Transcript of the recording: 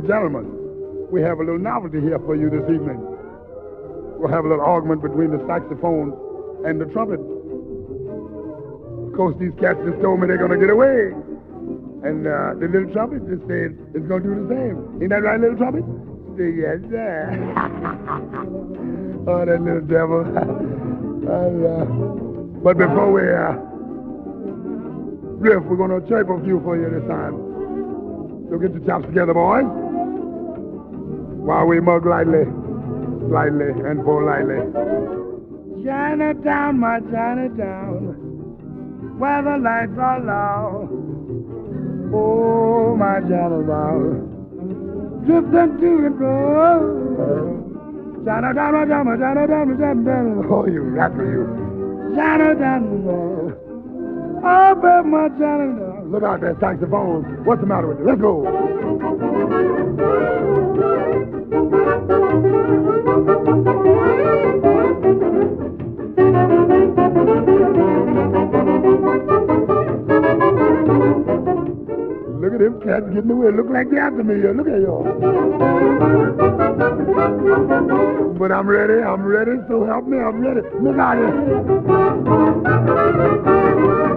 and gentlemen, we have a little novelty here for you this evening. We'll have a little argument between the saxophone and the trumpet. Of course, these cats just told me they're going to get away. And the little trumpet just said it's going to do the same. Ain't that right, little trumpet? Say, yes, sir. Oh, that little devil. But before we riff, we're going to chirp a few for you this time. So get your chops together, boys. While we mug lightly, slightly, and politely. Chinatown, my Chinatown, where the lights are low. Oh, my Chinatown, drifting to and fro. Chinatown, my Chinatown, my Chinatown. Oh, you rapper, you. Chinatown, oh, baby, my Chinatown. Look out there, saxophone. What's the matter with you? Let's go. Look at them cats getting away. Look like they're after me. Look at y'all. But I'm ready. So help me. I'm ready. Look out here.